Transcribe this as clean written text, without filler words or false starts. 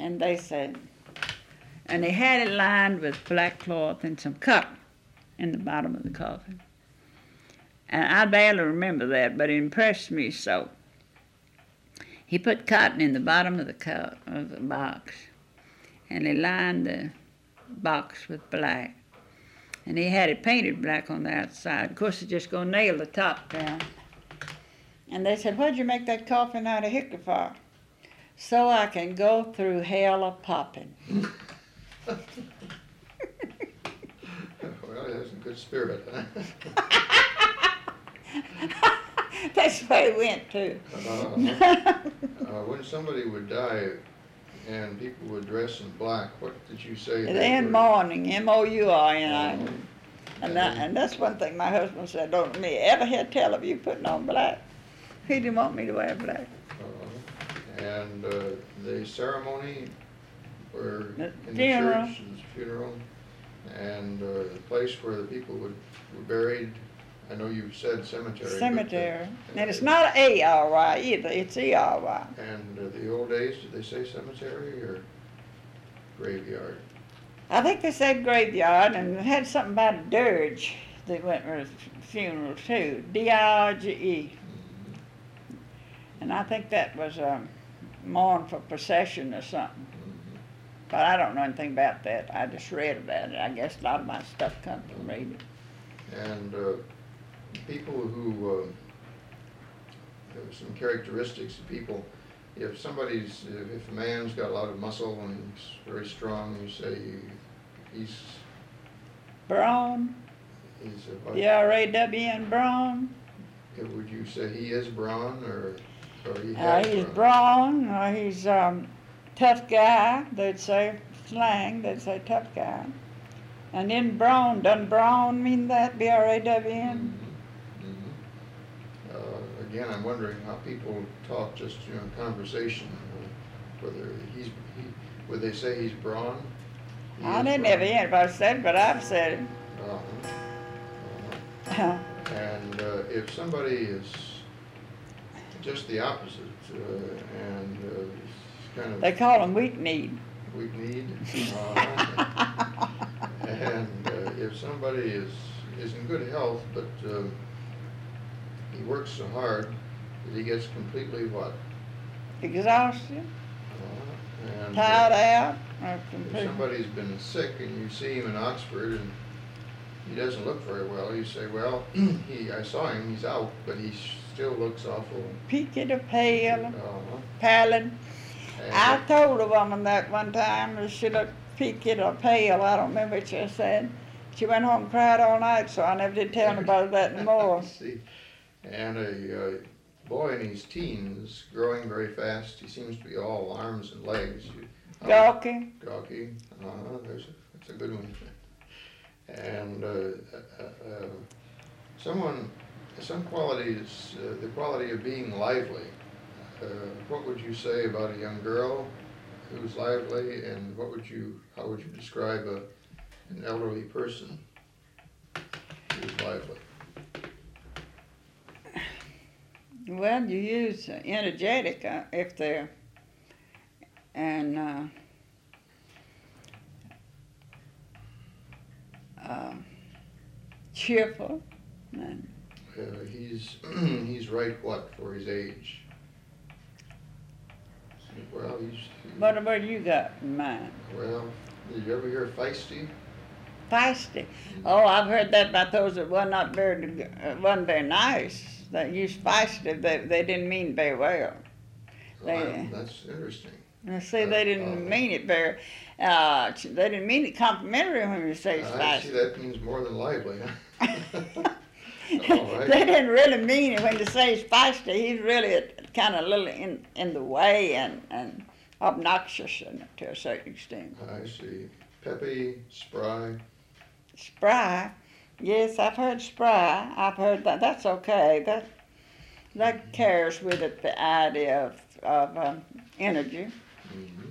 And they said, and they had it lined with black cloth and some cotton in the bottom of the coffin. And I barely remember that, but it impressed me so. He put cotton in the bottom of the box, and he lined the box with black. And he had it painted black on the outside. Of course, he's just going to nail the top down. And they said, "What'd you make that coffin out of hickory for?" "So I can go through hell a-popping." Well, he has a good spirit, huh? That's where he went, too. When somebody would die and people would dress in black, what did you say? They're in mourning, M-O-U-R-N-I. And And that's one thing my husband said, "Don't let me ever hear tell of you putting on black." He didn't want me to wear black. And the ceremony were in the funeral. church, the funeral, and the place where the people were buried. I know you said cemetery. Cemetery. And it's not A-R-Y either, it's E-R-Y. And the old days, did they say cemetery or graveyard? I think they said graveyard, and it had something about a dirge that went with the funeral too, D-I-R-G-E. And I think that was a mournful procession or something. But I don't know anything about that. I just read about it. I guess a lot of my stuff comes from reading. And people who, there were some characteristics of people. If a man's got a lot of muscle and he's very strong, you say he's Brawn, what? B-R-A-W-N, brawn. Would you say he is brawn or he He's brawn, or he's tough guy, they'd say, slang, they'd say tough guy. And then brawn, doesn't brawn mean that, B-R-A-W-N? Again, I'm wondering how people talk just in conversation, whether would they say he's brawn? I didn't ever hear anybody say it, but I've said it. And if somebody is just the opposite, and kind of... They call them weak-kneed. Weak-kneed? And if somebody is in good health, but he works so hard that he gets completely what? Exhausted, And tired out. if somebody's been sick and you see him in Oxford and he doesn't look very well, you say, well, I saw him, he's out, but he still looks awful. Peaked or pale, pallid. I told a woman that one time, that she looked peaked or pale, I don't remember what she said. She went home and cried all night, so I never did tell anybody that anymore. See, and a boy in his teens, growing very fast, he seems to be all arms and legs. Gawky. Gawky, that's a good one. And some qualities, the quality of being lively. What would you say about a young girl who's lively, and how would you describe an elderly person who's lively? Well, you use energetic if they're, and cheerful. And he's right what for his age? Well, what you got in mind? Well, did you ever hear feisty? Feisty. Oh, I've heard that about those that wasn't very nice. That used feisty. They didn't mean very well. That's interesting. See, they didn't mean it very. They didn't mean it complimentary when you say feisty. I see, that means more than lively, huh? All right. They didn't really mean it when you say he's feisty. He's really kind of a little in the way and obnoxious to a certain extent. I see. Peppy, spry. Spry, yes, I've heard spry. I've heard that. That's okay. That carries with it the idea of energy. Mm-hmm.